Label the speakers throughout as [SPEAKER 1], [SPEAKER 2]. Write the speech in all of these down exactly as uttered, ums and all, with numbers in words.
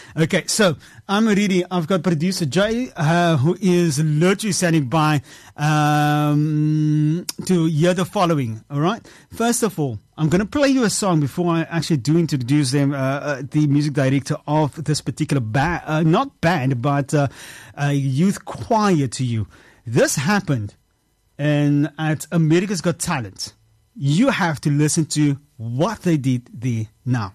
[SPEAKER 1] Okay, so I'm ready. I've got producer Jay, uh, who is literally standing by um, to hear the following. All right. First of all, I'm going to play you a song before I actually do introduce them, uh, uh, the music director of this particular band, uh, not band, but uh, a youth choir to you. This happened in, at America's Got Talent. You have to listen to what they did there now.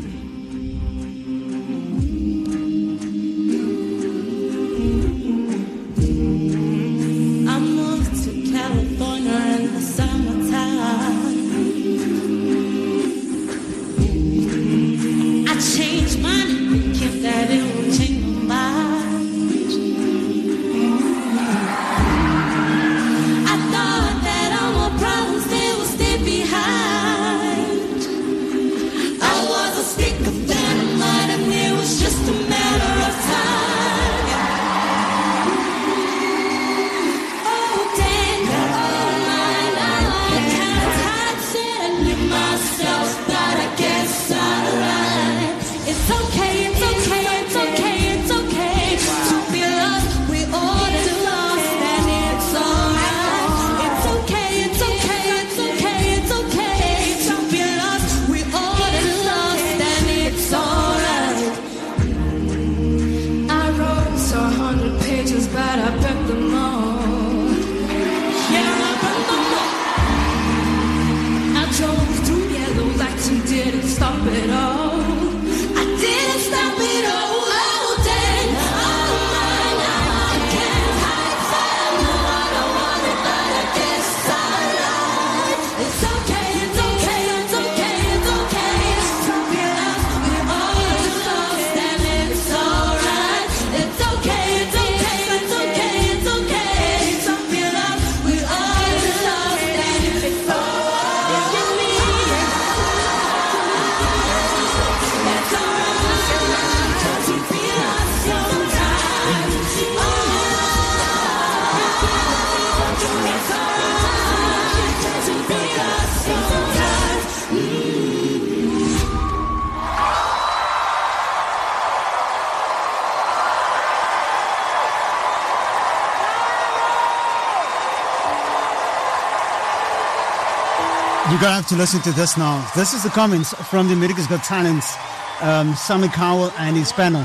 [SPEAKER 1] You're going to have to listen to this now. This is the comments from the America's Got Talent, um, Sammy Cowell and his panel.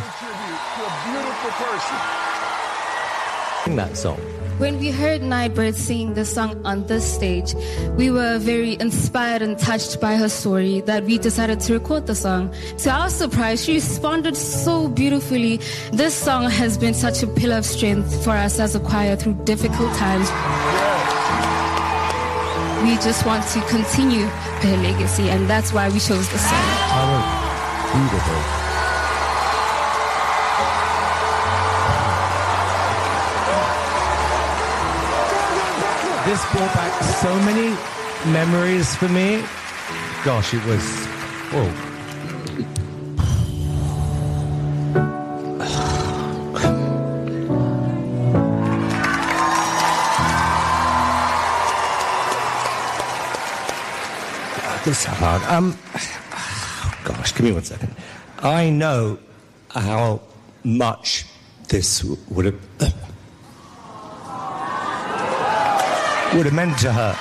[SPEAKER 2] That song.
[SPEAKER 3] When we heard Nightbirde sing the song on this stage, we were very inspired and touched by her story that we decided to record the song. To our surprise, she responded so beautifully. This song has been such a pillar of strength for us as a choir through difficult times. We just want to continue her legacy, and that's why we chose the song.
[SPEAKER 2] Oh, beautiful. This brought back so many memories for me. Gosh, it was... Oh. This is hard. Um, oh gosh, give me one second. I know how much this would have uh, would have meant to her.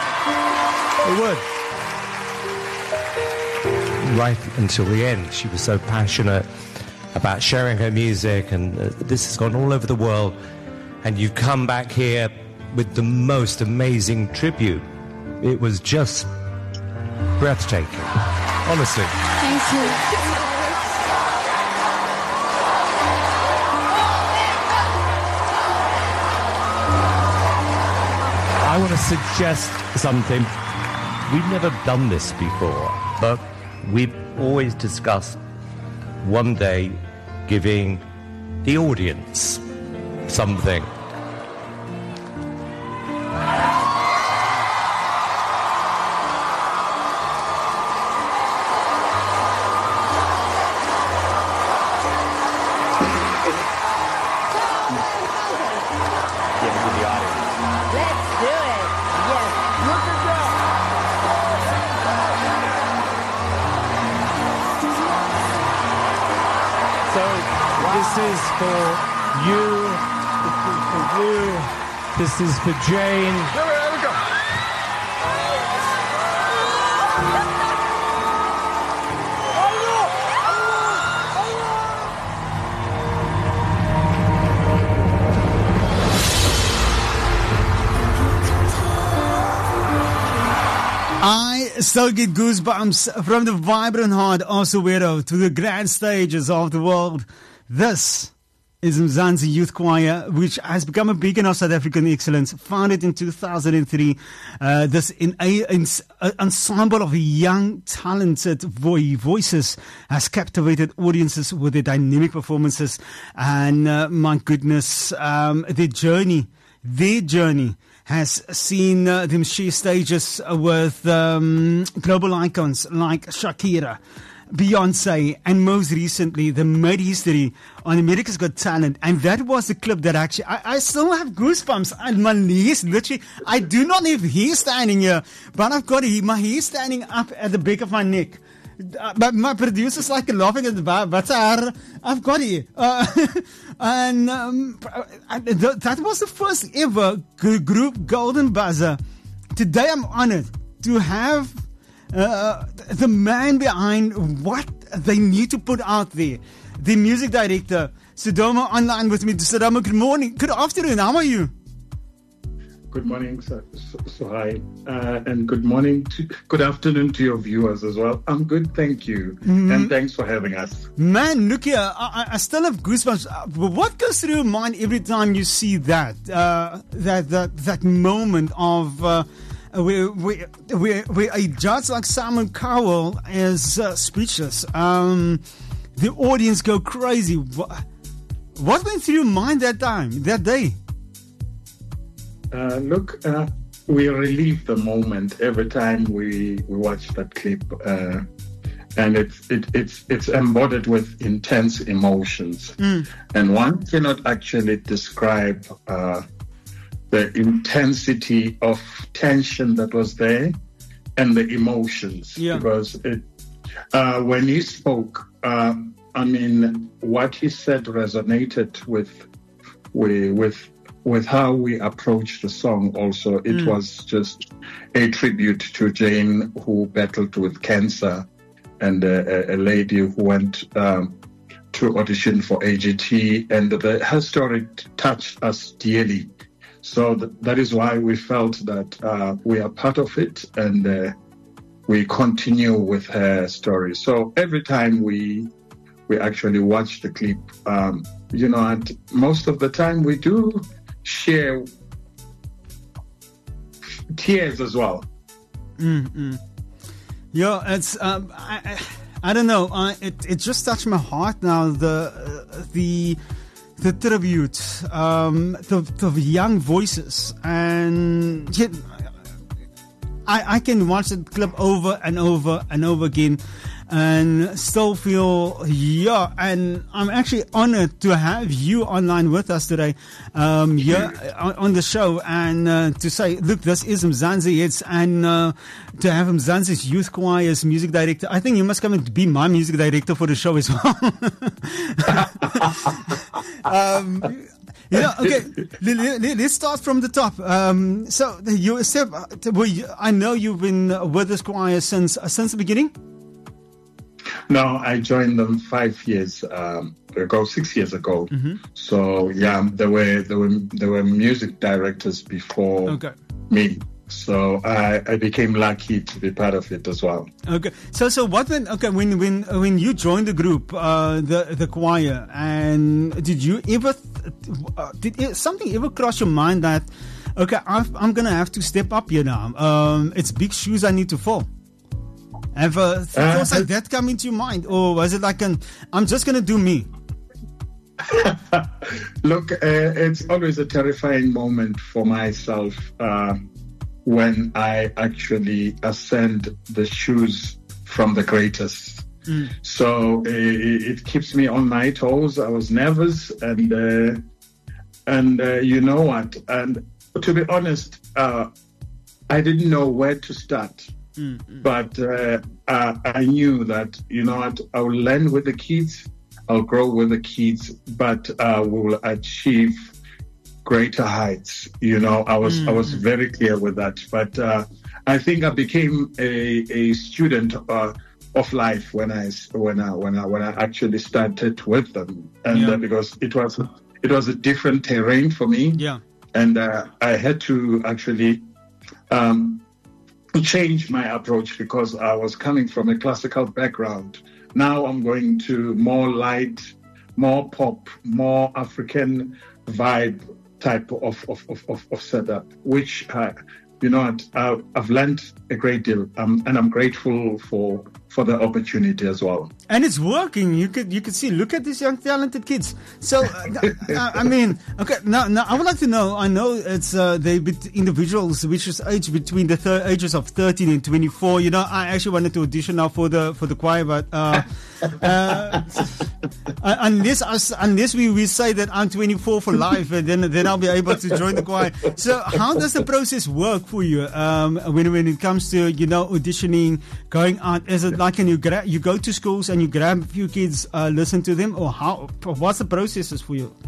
[SPEAKER 2] It would. Right until the end, she was so passionate about sharing her music, and uh, this has gone all over the world. And you come back here with the most amazing tribute. It was just breathtaking, honestly.
[SPEAKER 3] Thank you.
[SPEAKER 2] I want to suggest something. We've never done this before, but we've always discussed one day giving the audience something. So this is for you, this is for you, this is for Jane.
[SPEAKER 4] There we go.
[SPEAKER 1] I still get goosebumps from the vibrant heart of Soweto to the grand stages of the world. This is Mzansi Youth Choir, which has become a beacon of South African excellence, founded in two thousand three. Uh, this in a, in a ensemble of young, talented vo- voices has captivated audiences with their dynamic performances. And uh, my goodness, um, their journey, their journey has seen uh, them share stages with um, global icons like Shakira, Beyonce, and most recently, they made history on America's Got Talent. And that was the clip that actually, I, I still have goosebumps. And my knees, literally, I do not have hair standing here, but I've got my hair standing up at the back of my neck. Uh, but my producer's like laughing at the back, but uh, I've got it. Uh, and um, th- that was the first ever g- group Golden Buzzer. Today I'm honored to have uh, the man behind what they need to put out there, the music director, Sodoma, online with me. Sodoma, good morning. Good afternoon. How are you?
[SPEAKER 4] Good morning, so, so, so hi, uh, and good morning, to, good afternoon to your viewers as well. I'm good, thank you, mm-hmm. and thanks for having us.
[SPEAKER 1] Man, look here, I, I still have goosebumps. What goes through your mind every time you see that, uh, that, that, that moment of uh, where, where, where, where a judge like Simon Cowell is uh, speechless? Um, the audience go crazy. What, what went through your mind that time, that day?
[SPEAKER 4] Uh, look, uh, we relive the moment every time we, we watch that clip, uh, and it's it, it's it's embodied with intense emotions, mm. and one cannot actually describe uh, the intensity of tension that was there and the emotions,
[SPEAKER 1] yeah.
[SPEAKER 4] because it, uh, when he spoke, uh, I mean, what he said resonated with with. with with how we approach the song also. It mm. was just a tribute to Jane, who battled with cancer, and a, a lady who went um, to audition for A G T, and the, her story touched us dearly. So th- that is why we felt that uh, we are part of it, and uh, we continue with her story. So every time we we actually watch the clip, um, you know, and most of the time we do share tears as well.
[SPEAKER 1] Mm-hmm. Yeah, it's um, I, I, I don't know. Uh, it it just touched my heart now. The uh, the the tribute, um, the the young voices, and yeah, I I can watch the clip over and over and over again, and still feel, yeah, and I'm actually honored to have you online with us today, um, here on the show, and uh, to say, look, this is Mzansi Hits, and uh, to have Mzansi's Youth Choir as music director. I think you must come and be my music director for the show as well. um, You know, okay, let's start from the top. Um, so, you, Steph, I know you've been with this choir since since the beginning?
[SPEAKER 4] No, I joined them five years um, ago, six years ago. Mm-hmm. So yeah, there were there were there were music directors before okay. me. So I, I became lucky to be part of it as well.
[SPEAKER 1] Okay. So so what when okay when when when you joined the group, uh, the the choir, and did you ever uh, did it, something ever cross your mind that okay I've, I'm gonna have to step up here now? Um, it's big shoes I need to fill. Have uh, thoughts uh, like that come into your mind, or was it like an I'm just gonna do me?
[SPEAKER 4] Look, uh, it's always a terrifying moment for myself uh, when I actually ascend the shoes from the greatest. Mm. So uh, it keeps me on my toes. I was nervous, and uh, and uh, you know what? And to be honest, uh, I didn't know where to start. Mm-hmm. But uh, uh, I knew that, you know what, I will learn with the kids. I'll grow with the kids, but uh, we will achieve greater heights. You know, I was mm. I was very clear with that. But uh, I think I became a a student uh, of life when I when I when I when I actually started with them, and yeah. uh, because it was it was a different terrain for me.
[SPEAKER 1] Yeah,
[SPEAKER 4] and uh, I had to actually um, change my approach because I was coming from a classical background. Now I'm going to more light, more pop, more African vibe type of of, of, of, of setup, which, uh, you know, I, I've learned a great deal, um, and I'm grateful for for the opportunity as well.
[SPEAKER 1] And it's working. You could you could see. Look at these young talented kids. So uh, I mean, okay. Now, now I would like to know. I know it's uh, they individuals which is age between the thir- ages of thirteen and twenty-four. You know, I actually wanted to audition now for the for the choir, but uh, uh, unless us, unless we, we say that I'm twenty-four for life, and then then I'll be able to join the choir. So how does the process work for you um, when when it comes to, you know, auditioning, going out? Is it like can you gra- you go to schools and you grab a few kids, uh, listen to them, or how? What's the processes for you?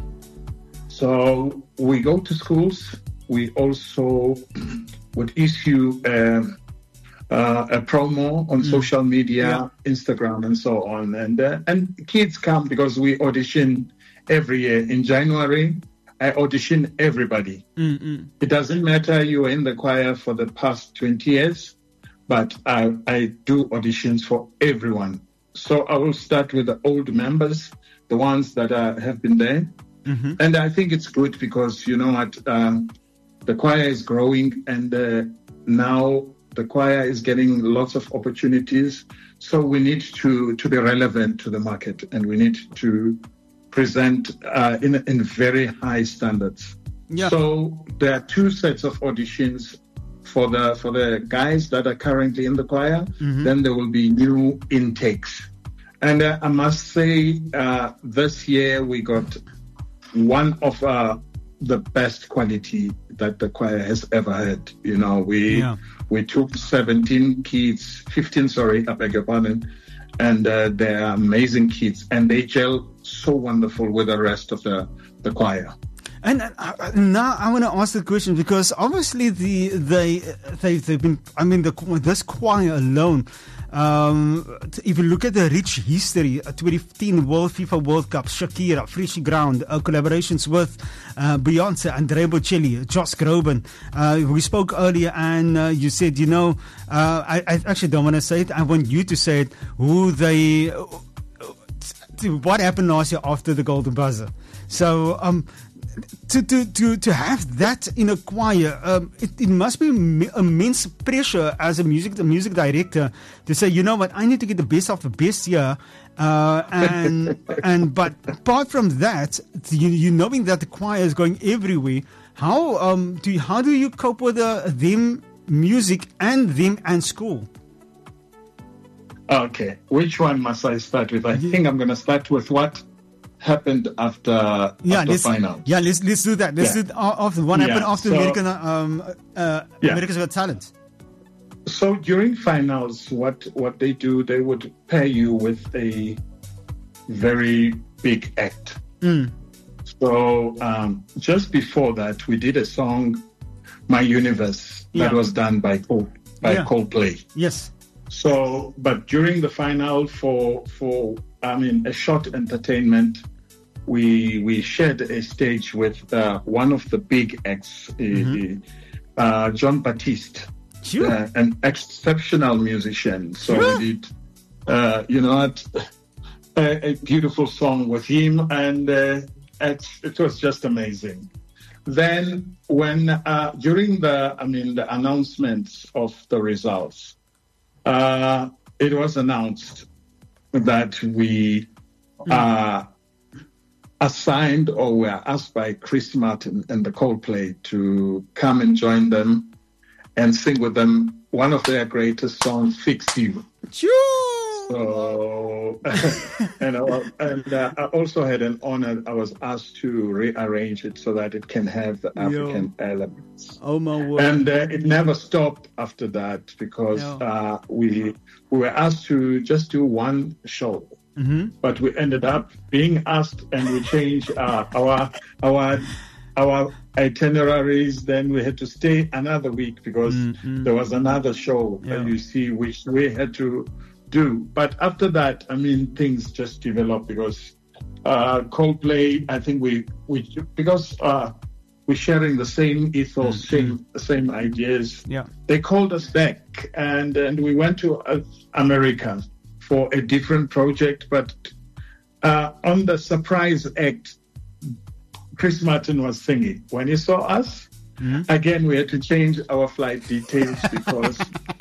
[SPEAKER 4] So we go to schools. We also would issue uh, uh, a promo on mm. social media, yeah. Instagram, and so on. And uh, and kids come because we audition every year. In January, I audition everybody.
[SPEAKER 1] Mm-mm.
[SPEAKER 4] It doesn't matter you were in the choir for the past twenty years, but I, I do auditions for everyone. So I will start with the old members, the ones that uh, have been there.
[SPEAKER 1] Mm-hmm.
[SPEAKER 4] And I think it's good because, you know what, um, the choir is growing, and uh, now the choir is getting lots of opportunities. So we need to, to be relevant to the market, and we need to present uh, in, in very high standards.
[SPEAKER 1] Yeah.
[SPEAKER 4] So there are two sets of auditions for the for the guys that are currently in the choir.
[SPEAKER 1] Mm-hmm.
[SPEAKER 4] Then there will be new intakes. And uh, I must say, uh, this year we got one of uh, the best quality that the choir has ever had. You know, we
[SPEAKER 1] yeah.
[SPEAKER 4] we took seventeen kids, fifteen, sorry, I beg your pardon, and uh, they're amazing kids, and they gel so wonderful with the rest of the, the choir.
[SPEAKER 1] And uh, now I want to ask the question, because obviously the they they they've been. I mean, the this choir alone. Um, if you look at the rich history, uh, twenty fifteen World FIFA World Cup, Shakira, Fresh Ground, uh, collaborations with uh, Beyonce, Andrea Bocelli, Josh Groban. Uh, we spoke earlier, and uh, you said, you know, uh, I, I actually don't want to say it. I want you to say it. Who they? Uh, what happened last year after the Golden Buzzer? So. Um, To, to, to, to have that in a choir, um, it, it must be immense pressure as a music a music director to say, you know what, I need to get the best of the best here. Uh, and and but apart from that, you, you knowing that the choir is going everywhere, how um do you, how do you cope with uh, them music and them and school?
[SPEAKER 4] Okay, which one must I start with? I yeah. think I'm going to start with what happened after,
[SPEAKER 1] yeah,
[SPEAKER 4] after
[SPEAKER 1] let's,
[SPEAKER 4] finals.
[SPEAKER 1] Yeah, let's let's do that. Let's
[SPEAKER 4] yeah.
[SPEAKER 1] do it after what happened
[SPEAKER 4] yeah,
[SPEAKER 1] after
[SPEAKER 4] so,
[SPEAKER 1] American um uh,
[SPEAKER 4] yeah.
[SPEAKER 1] America's Got Talent.
[SPEAKER 4] So during finals, what what they do, they would pair you with a very big act.
[SPEAKER 1] Mm.
[SPEAKER 4] So um, just before that, we did a song, "My Universe," that
[SPEAKER 1] yeah.
[SPEAKER 4] was done by Cole, by
[SPEAKER 1] yeah.
[SPEAKER 4] Coldplay.
[SPEAKER 1] Yes.
[SPEAKER 4] So, but during the final, for for I mean, a short entertainment, we we shared a stage with uh, one of the big acts, mm-hmm. uh, uh, John Baptiste,
[SPEAKER 1] sure.
[SPEAKER 4] uh, an exceptional musician. So
[SPEAKER 1] sure.
[SPEAKER 4] we did, uh, you know, a, a beautiful song with him, and uh, it, it was just amazing. Then, when uh, during the, I mean, the announcements of the results, uh, it was announced that we are assigned or were asked by Chris Martin and the Coldplay to come and join them and sing with them one of their greatest songs, "Fix You."
[SPEAKER 1] Sure.
[SPEAKER 4] So, and, I, and uh, I also had an honor. I was asked to rearrange it so that it can have the African Yo. elements.
[SPEAKER 1] Oh my word!
[SPEAKER 4] And uh, it never stopped after that because uh, we we were asked to just do one show,
[SPEAKER 1] Mm-hmm.
[SPEAKER 4] But we ended up being asked, and we changed uh, our our our itineraries. Then we had to stay another week because
[SPEAKER 1] Mm-hmm.
[SPEAKER 4] there was another show,
[SPEAKER 1] Yeah.
[SPEAKER 4] uh, you see, which we had to do. But after that, I mean, things just developed because uh, Coldplay, I think we, we because uh, we're sharing the same ethos, same same ideas.
[SPEAKER 1] Yeah.
[SPEAKER 4] They called us back, and, and we went to uh, America for a different project. But uh, on the surprise act, Chris Martin was singing. When he saw us,
[SPEAKER 1] Mm-hmm.
[SPEAKER 4] again, we had to change our flight details because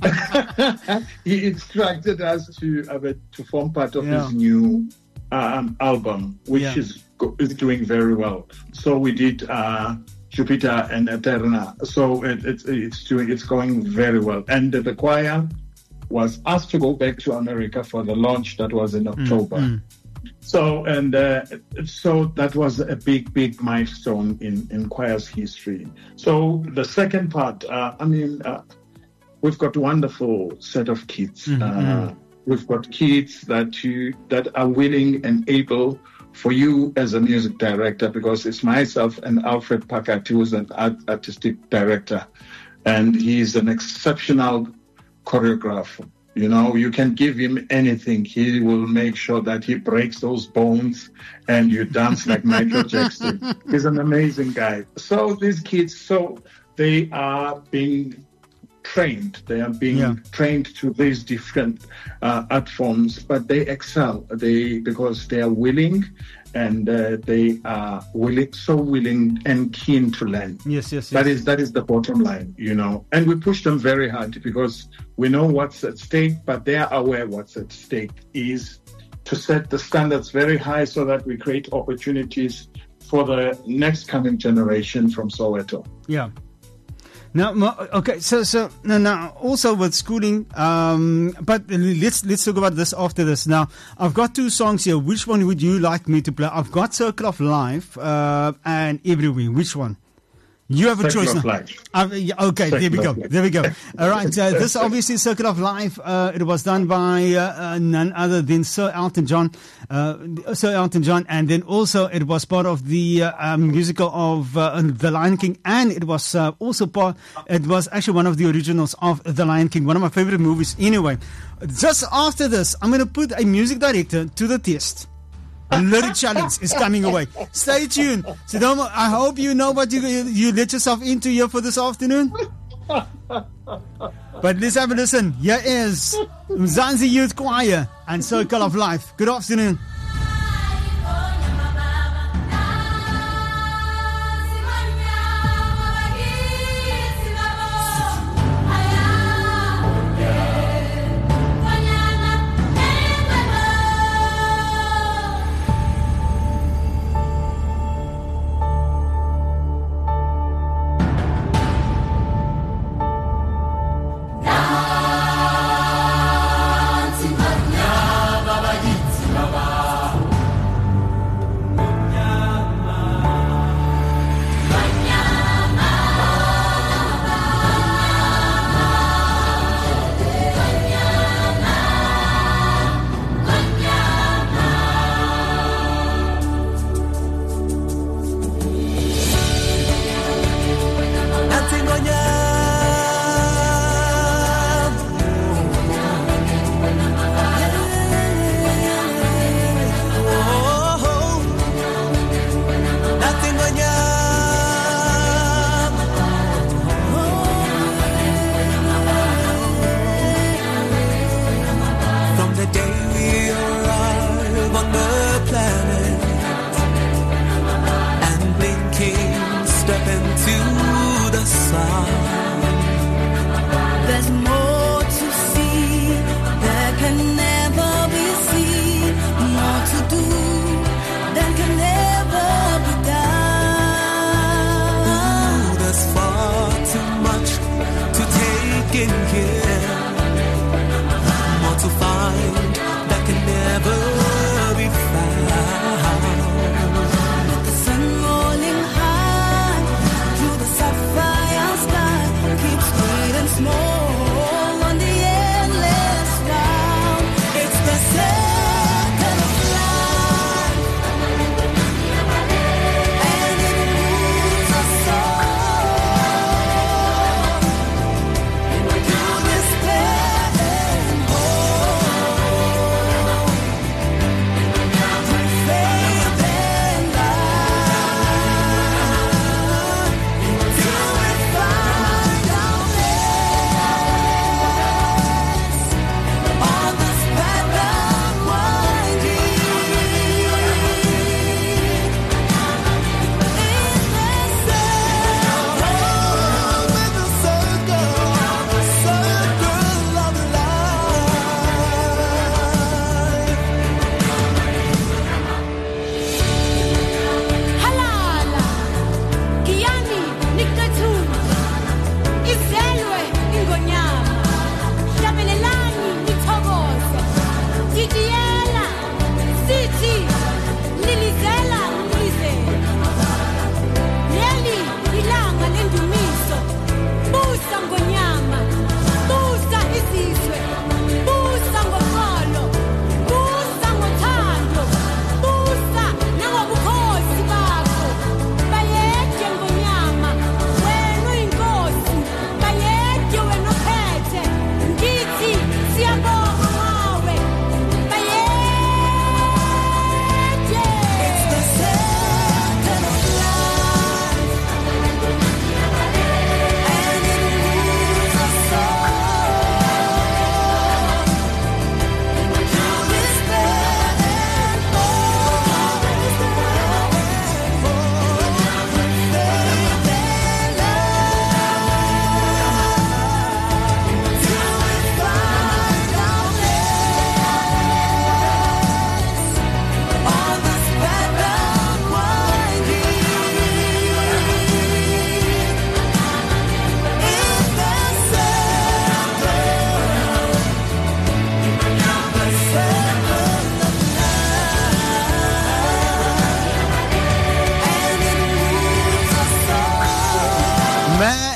[SPEAKER 4] he instructed us to uh, to form part of
[SPEAKER 1] Yeah.
[SPEAKER 4] his new um, album, which
[SPEAKER 1] Yeah.
[SPEAKER 4] is go- is doing very well. So we did uh, Jupiter and Eterna. So it, it's it's doing it's going very well. And the choir was asked to go back to America for the launch that was in October.
[SPEAKER 1] Mm-hmm.
[SPEAKER 4] So and uh, so that was a big, big milestone in, in choir's history. So the second part, uh, I mean, uh, we've got a wonderful set of kids.
[SPEAKER 1] Mm-hmm.
[SPEAKER 4] Uh, we've got kids that you that are willing and able for you as a music director, because it's myself and Alfred Packard, who's an art, artistic director, and he's an exceptional choreographer. You know, you can give him anything. He will make sure that he breaks those bones and you dance like Michael Jackson. He's an amazing guy. So these kids, so they are being trained. They are being
[SPEAKER 1] Yeah.
[SPEAKER 4] trained to these different uh, art forms, but they excel. They because they are willing and uh, they are willing, so willing and keen to learn.
[SPEAKER 1] Yes, yes, yes.
[SPEAKER 4] That is that is the bottom line, you know. And we push them very hard because we know what's at stake, but they are aware what's at stake is to set the standards very high so that we create opportunities for the next coming generation from Soweto.
[SPEAKER 1] Yeah. Now, mo- okay, so so now, now also with schooling, um, but let's let's talk about this after this. Now, I've got two songs here. Which one would you like me to play? I've got Circle of Life uh, and Everywhere. Which one? You have a
[SPEAKER 4] Circle
[SPEAKER 1] choice
[SPEAKER 4] of
[SPEAKER 1] now.
[SPEAKER 4] Life.
[SPEAKER 1] Uh, yeah, okay, there we
[SPEAKER 4] Circle
[SPEAKER 1] go.
[SPEAKER 4] of Life.
[SPEAKER 1] There we go. All right. So this obviously Circle of Life. Uh, it was done by uh, uh, none other than Sir Elton John. Uh, Sir Elton John, and then also it was part of the uh, um, musical of uh, The Lion King, and it was uh, also part. It was actually one of the originals of The Lion King, one of my favorite movies. Anyway, just after this, I'm going to put a music director to the test. A little challenge is coming away. Stay tuned. Sidoma, I hope you know what you, you you let yourself into here for this afternoon. But let's have a listen. Here is Mzansi Youth Choir and Circle of Life. Good afternoon.
[SPEAKER 5] Small on the endless round. It's the circle of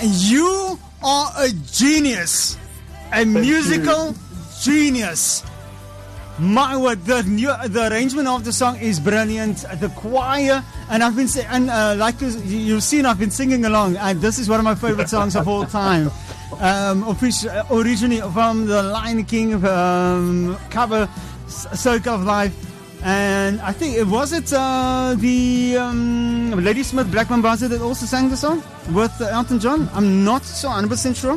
[SPEAKER 1] you are a genius, a musical genius. My word, the new, the arrangement of the song is brilliant. The choir, and I've been saying, and uh, like you've seen, I've been singing along. And this is one of my favorite songs of all time. Um, originally from the Lion King um, cover, Circle of Life, and I think it was it uh, the um, Ladysmith Black Mambazo that also sang the song with uh, Elton John. I'm not so one hundred percent sure.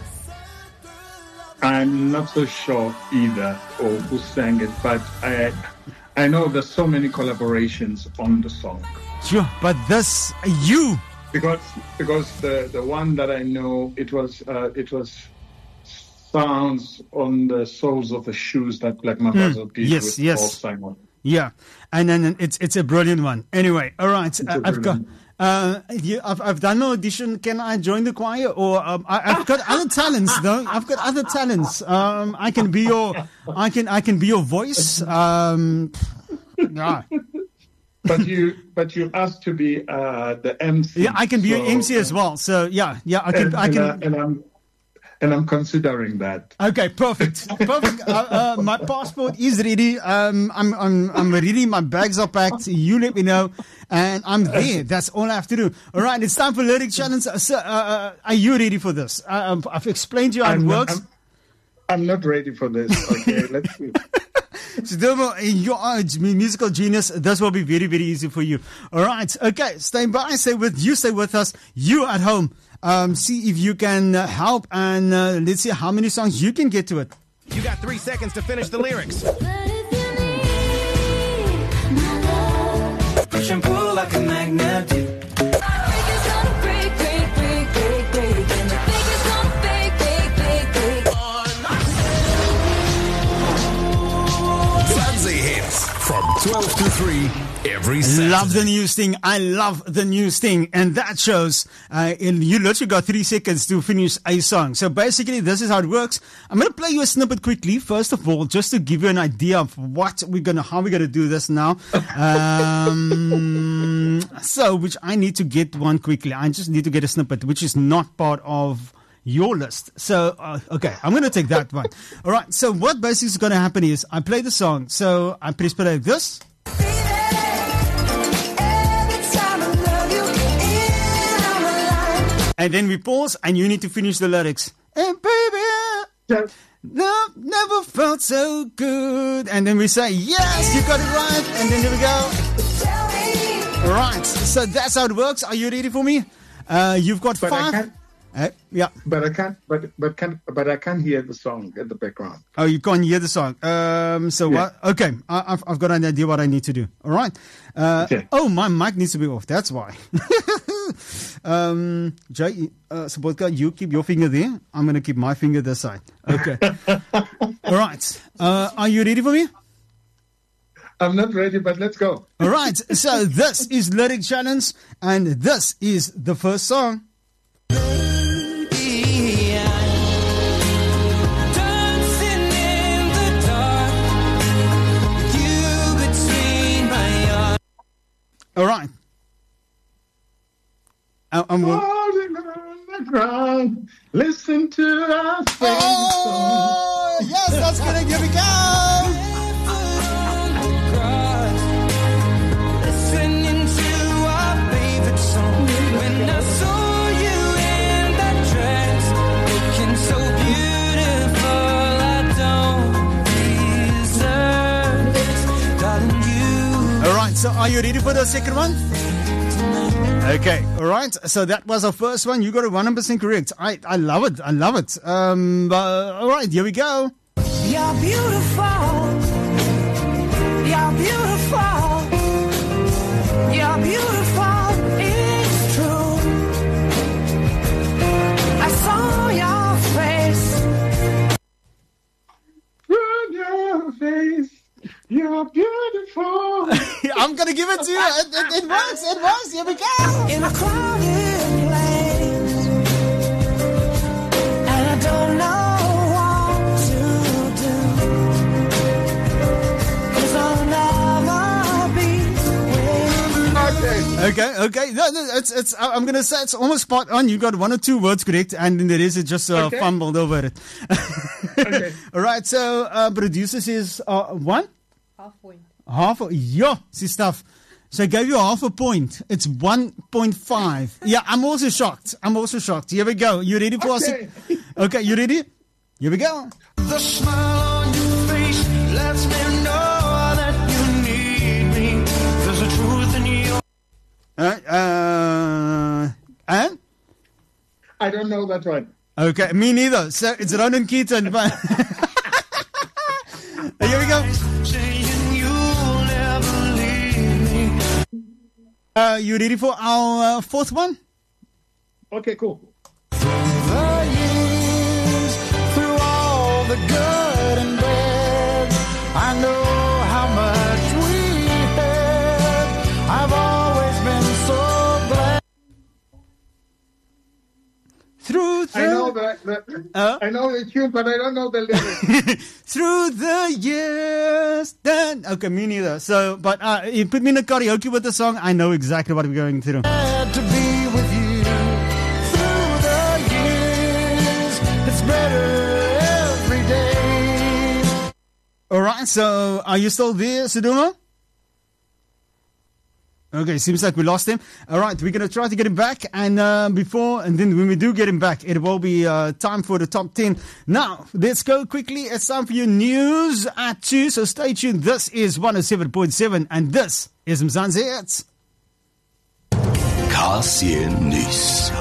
[SPEAKER 4] I'm not so sure either, or who sang it, but I I know there's so many collaborations on the song.
[SPEAKER 1] Sure, but this you
[SPEAKER 4] because because the, the one that I know it was uh, it was sounds on the soles of the shoes that Black Mambazo mm, did
[SPEAKER 1] yes,
[SPEAKER 4] with
[SPEAKER 1] yes.
[SPEAKER 4] Paul Simon.
[SPEAKER 1] Yeah, and then it's it's a brilliant one. Anyway, all right, uh, I've got. Uh, yeah, I've, I've done my audition. Can I join the choir? Or um, I, I've got other talents, though. I've got other talents. Um, I can be your, I can, I can be your voice. Um, yeah.
[SPEAKER 4] But you, but you asked to be uh, the M C.
[SPEAKER 1] Yeah, I can be
[SPEAKER 4] so,
[SPEAKER 1] your M C as well. So yeah, yeah, I can,
[SPEAKER 4] and,
[SPEAKER 1] I can.
[SPEAKER 4] And, uh, and I'm, and I'm considering that.
[SPEAKER 1] Okay, perfect, perfect. Uh, uh, my passport is ready. Um, I'm, I'm, I'm ready. My bags are packed. You let me know, and I'm there. That's all I have to do. All right, it's time for Lyric Challenge. Uh, sir, uh, are you ready for this? Uh, I've explained to you how
[SPEAKER 4] I'm
[SPEAKER 1] it
[SPEAKER 4] not,
[SPEAKER 1] works.
[SPEAKER 4] I'm, I'm not ready for this. Okay, let's see.
[SPEAKER 1] So, you are a musical genius. This will be very, very easy for you. All right. Okay. Stay by. Stay with you. Stay with us. You at home. Um, see if you can uh, help, and uh, let's see how many songs you can get to it.
[SPEAKER 5] You got three seconds to finish the lyrics.
[SPEAKER 6] Push and pull like a magnet.
[SPEAKER 5] From twelve to three every Saturday.
[SPEAKER 1] Love the news thing. I love the news thing. And that shows uh, in, you literally got three seconds to finish a song. So basically, this is how it works. I'm going to play you a snippet quickly, first of all, just to give you an idea of what we're going to, how we're going to do this now. Um, so, which I need to get one quickly. I just need to get a snippet, which is not part of your list. So, uh, okay, I'm going to take that one. All right. So what basically is going to happen is I play the song. So I press play like this. And then we pause and you need to finish the lyrics. And baby, love never felt so good. And then we say, yes, you got it right. And then there we go. All right. So that's how it works. Are you ready for me? Uh, you've got
[SPEAKER 4] but
[SPEAKER 1] five. Uh, yeah,
[SPEAKER 4] but I can't. But but can but I can't hear the song in the background.
[SPEAKER 1] Oh, you can't hear the song. Um. So
[SPEAKER 4] yeah.
[SPEAKER 1] what? Okay, I, I've I've got an idea what I need to do. All right. Uh,
[SPEAKER 4] okay.
[SPEAKER 1] Oh, my mic needs to be off. That's why. um. Jay, uh, Sobotka, you keep your finger there. I'm gonna keep my finger this side. Okay. All right. Uh, are you ready for me?
[SPEAKER 4] I'm not ready, but let's go.
[SPEAKER 1] All right. So this is Lyric Challenge, and this is the first song. All right. I, I'm
[SPEAKER 4] falling on the ground. Listen to our favorite
[SPEAKER 1] oh,
[SPEAKER 4] song.
[SPEAKER 1] Yes, that's good. Here we go.
[SPEAKER 6] Listening to our favorite song. When I saw you in that dress, looking so beautiful, I don't deserve this, darling. You.
[SPEAKER 1] All right. So, are you ready for the second one? Okay, all right. So that was our first one. You got it one hundred percent correct. I, I love it. I love it. Um, uh, all right, here we go.
[SPEAKER 6] You're beautiful. You're beautiful. You're beautiful. It's true. I saw your face.
[SPEAKER 4] Your face. You're beautiful.
[SPEAKER 1] I'm going to give it to you. It, it, it works. It works. Here we go.
[SPEAKER 6] In a crowded place. And I don't know what to do. 'Cause I'll never be with you.
[SPEAKER 4] Okay.
[SPEAKER 1] Okay, okay. No, no, it's, it's, I'm going to say it's almost spot on. You got one or two words correct, and then the rest is just uh,
[SPEAKER 4] Okay.
[SPEAKER 1] fumbled over it.
[SPEAKER 4] Okay.
[SPEAKER 1] All right, so uh, producer says uh, one?
[SPEAKER 7] Half point.
[SPEAKER 1] Half a, yeah, see stuff. So I gave you half a point. It's one point five. Yeah, I'm also shocked. I'm also shocked. Here we go. You ready for
[SPEAKER 4] Okay.
[SPEAKER 1] us? Okay, you ready? Here we go.
[SPEAKER 6] The smile on your face lets me know that you need me. There's a truth in your
[SPEAKER 1] Uh, uh, and?
[SPEAKER 4] I don't know that one.
[SPEAKER 1] Okay, me neither. So it's Ronan Keaton. But here we go.
[SPEAKER 6] saying you'll never leave me.
[SPEAKER 1] Uh, you ready for our uh, fourth one?
[SPEAKER 4] Okay, cool.
[SPEAKER 6] The years, through all the good and bad, I know how much we had. I've always been so glad.
[SPEAKER 1] Through the,
[SPEAKER 4] I know the, the
[SPEAKER 1] Uh?
[SPEAKER 4] I know the tune, but I don't know the lyrics.
[SPEAKER 1] through the years. Then okay, me neither. So, but uh, you put me in a karaoke with the song, I know exactly what we're going through.
[SPEAKER 6] Glad to be with you through the years. It's better every day.
[SPEAKER 1] All right. So, are you still there, Suduma? Okay, seems like we lost him. All right, we're going to try to get him back. And uh, before, and then when we do get him back, it will be uh, time for the top ten. Now, let's go quickly. It's time for your news at two. So stay tuned. This is one oh seven point seven. And this is Mzansi Hits.
[SPEAKER 5] K C nuus.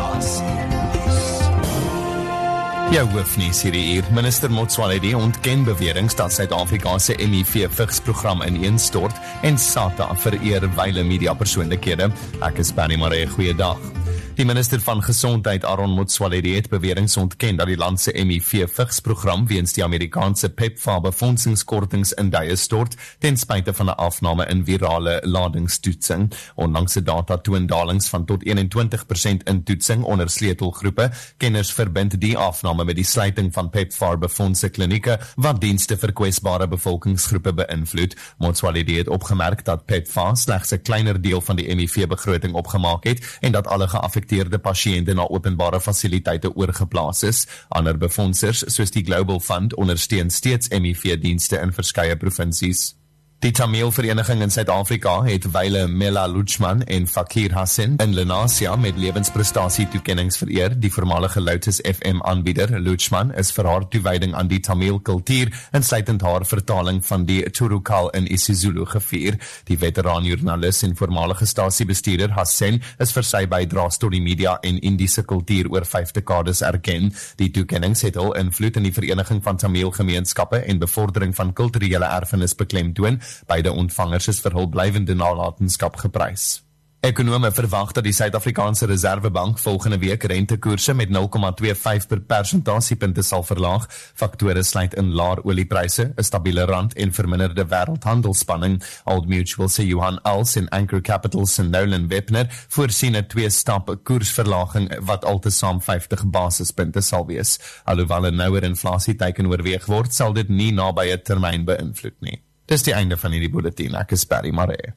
[SPEAKER 8] Jou hoofnuus hierdie uur. Minister Motsoaledi ontken beweringe dat Suid-Afrika se M I V-vigsprogram ineenstort en SATA vereer wyle mediapersoonlikhede. Ek is Benny Maree, goeiedag. Die minister van Gesondheid, Aaron Motsoaledi, het beweringe ontken dat die land se M I V-vigsprogram weens die Amerikaanse PEPFAR-befondsingskortings in duie stort ten spyte van 'n afname in virale ladingstoetsing. Onlangse data toon dalings van tot eenentwintig persent in toetsing onder sleutelgroepe. Kenners verbind die afname met die sluiting van PEPFAR-befondse klinieke wat dienste vir kwesbare bevolkingsgroepe beïnvloed. Motsoaledi het opgemerk dat PEPFAR slegs 'n kleiner deel van die M I V-begroting opgemaak het en dat alle geaffekteerde pasiënte na openbare fasiliteite oorgeplaas is. Ander befondsers, soos die Global Fund, ondersteun steeds M I V-dienste in verskeie provinsies. Die Tamil Vereniging in Suid-Afrika het wyle Mela Luchman en Fakir Hassan in Lenasia met lewensprestasie-toekennings vereer. Die voormalige Lotus F M aanbieder Luchman is vir haar toewyding aan die Tamil kultuur, insluitend haar vertaling van die Turukal in isiZulu gevier. Die veteraan-joernalis en voormalige stasiebestuurder Hassan is vir sy bydraes tot die media en Indiese kultuur oor vyf dekades erken. Die toekennings het hul invloed in die vereniging van Tamil gemeenskappe en bevordering van kulturele erfenis beklemtoon. Beide ontvangers is vir hul blywende nalatenskap geprys. Ekonome verwag dat die Suid-Afrikaanse Reservebank volgende week rentekoerse met nul komma twee vyf per persentasiepunte sal verlaag. Faktore sluit in laer oliepryse, 'n stabiele rand en verminderde wêreldhandelspanning. Old Mutual se Johan Els en Anchor Capital se Nolan Webner voorsien 'n twee-stap koersverlaging wat altesaam vyftig basispunte sal wees. Alhoewel 'n nouer inflasieteiken oorweeg word, sal dit nie naby 'n termyn beïnvloed nie. Dis die einde van hierdie bulletin. Ek is Barry Maree.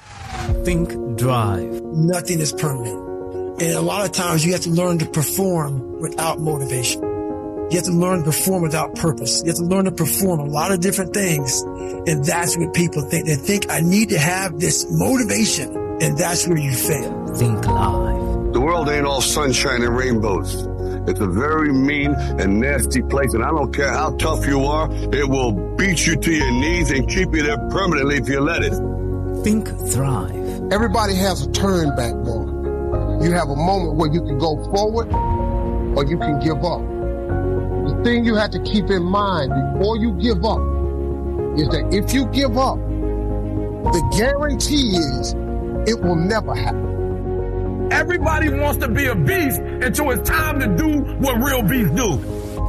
[SPEAKER 9] Think Drive.
[SPEAKER 10] Nothing is permanent. And a lot of times you have to learn to perform without motivation. You have to learn to perform without purpose. You have to learn to perform a lot of different things. And that's what people think. They think, I need to have this motivation. And that's where you fail.
[SPEAKER 9] Think Live.
[SPEAKER 11] The world ain't all sunshine and rainbows. It's a very mean and nasty place, and I don't care how tough you are, it will beat you to your knees and keep you there permanently if you let it.
[SPEAKER 9] Think Thrive.
[SPEAKER 12] Everybody has a turn back moment. You have a moment where you can go forward or you can give up. The thing you have to keep in mind before you give up is that if you give up, the guarantee is it will never happen.
[SPEAKER 13] Everybody wants to be a beast until it's time to do what real beasts do.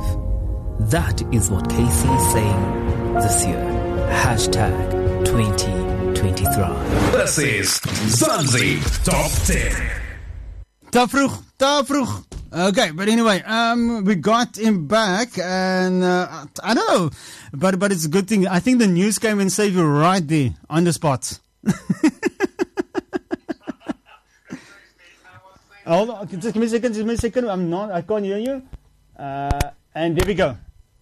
[SPEAKER 9] That is what K C is saying this year. Hashtag twenty twenty-three.
[SPEAKER 5] This is Zanzi Top ten.
[SPEAKER 1] Te vroeg, te vroeg. Okay, but anyway, um, we got him back, and uh, I don't know, but but it's a good thing. I think the news came and saved you right there on the spot. Hold on, just give me a second, just give me a second. I'm not, I can't hear you. Uh, and there we go.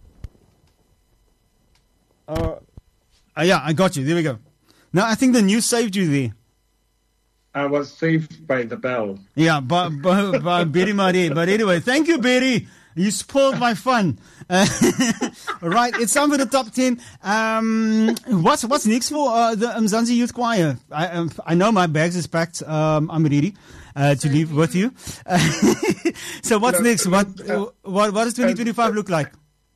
[SPEAKER 1] Uh, uh, yeah, I got you. There we go. Now, I think the news saved you there.
[SPEAKER 4] I was saved by the bell.
[SPEAKER 1] Yeah, by, by, by Berry Marie. But anyway, thank you, Berry. You spoiled my fun. Uh, right, it's time for the top ten. Um, what's what's next for uh, the Mzansi Youth Choir? I um, I know my bags is packed. Um, I'm ready uh, to leave with you. So what's next? What what what does twenty twenty-five look like?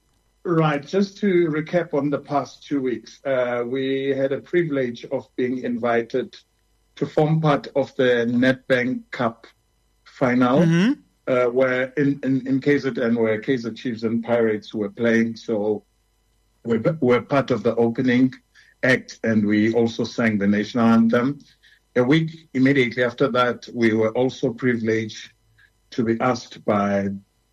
[SPEAKER 4] Right, just to recap on the past two weeks, uh, we had a privilege of being invited to form part of the Nedbank Cup final, mm-hmm. uh, where in, in, in K Z N, where K Z Chiefs and Pirates were playing. So we're, we're part of the opening act, and we also sang the national anthem. A week immediately after that, we were also privileged to be asked by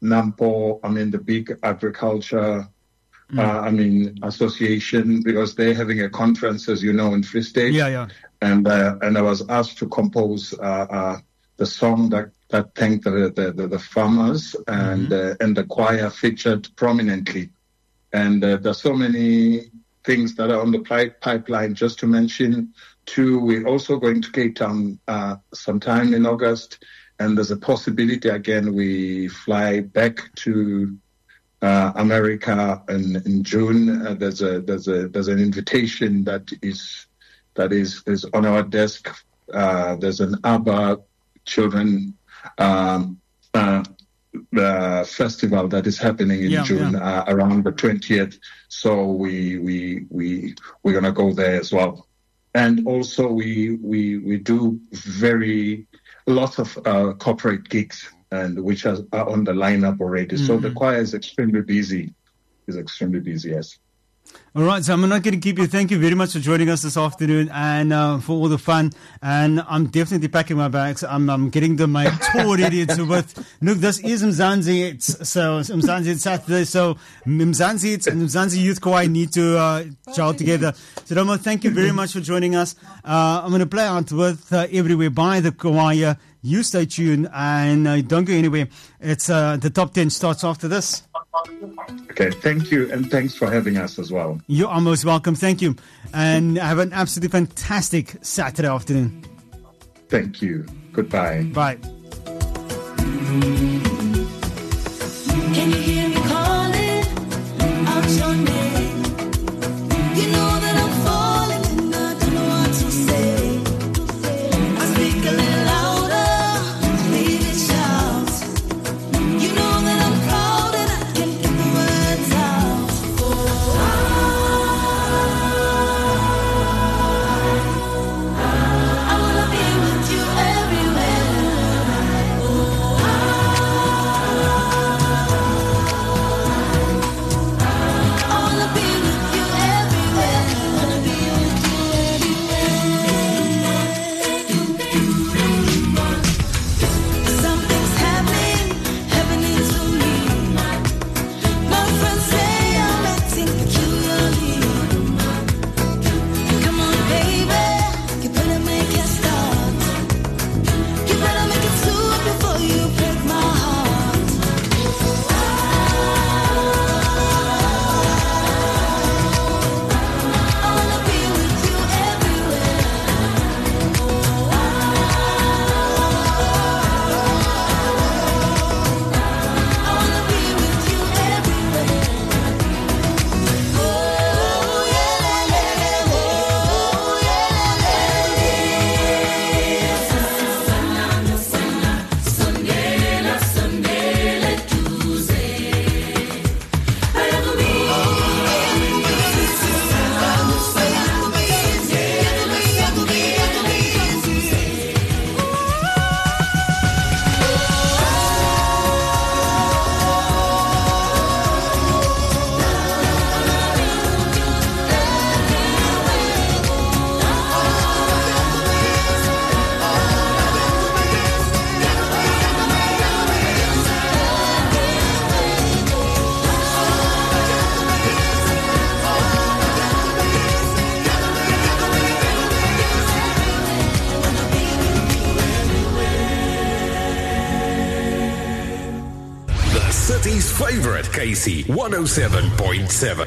[SPEAKER 4] NAMPO, I mean, the big agriculture Mm. Uh, I mean, association, because they're having a conference, as you know, in Free State.
[SPEAKER 1] Yeah, yeah.
[SPEAKER 4] And uh, and I was asked to compose uh, uh, the song that, that thanked the, the, the, the farmers, and mm-hmm. uh, and the choir featured prominently. And uh, there's so many things that are on the pi- pipeline. Just to mention two, we're also going to Cape Town uh, sometime in August, and there's a possibility again we fly back to Uh, America in, in June. Uh, there's a there's a there's an invitation that is that is, is on our desk. Uh, there's an ABBA children um, uh, uh, festival that is happening in
[SPEAKER 1] yeah,
[SPEAKER 4] June
[SPEAKER 1] yeah.
[SPEAKER 4] Uh, around the twentieth. So we we we we're gonna go there as well. And also we we we do very lots of uh, corporate gigs, and which are, are on the lineup already. Mm-hmm. So the choir is extremely busy. Is extremely busy, yes.
[SPEAKER 1] All right, so I'm not going to keep you. Thank you very much for joining us this afternoon and uh, for all the fun. And I'm definitely packing my bags. I'm, I'm getting the, my tour ready to with. Look, this is Mzansi. It's, so Mzansi it's Saturday. So Mzansi it's, and Mzansi Youth Choir need to uh, gel together. So Domo, thank you very much for joining us. Uh, I'm going to play out with uh, Everywhere by the choir. You stay tuned and uh, don't go anywhere. It's uh, the top ten starts after this.
[SPEAKER 4] Okay, thank you, and thanks for having us as well.
[SPEAKER 1] You are most welcome. Thank you, and have an absolutely fantastic Saturday afternoon.
[SPEAKER 4] Thank you. Goodbye.
[SPEAKER 1] Bye.
[SPEAKER 6] Can you hear me calling out your name? You know that I'm falling and I don't know what to say. I speak a little louder, maybe shout. You know that I'm proud and I can get the words out. Oh, I, I wanna be with you everywhere. Oh, I,
[SPEAKER 5] city's favorite K C one oh seven point seven.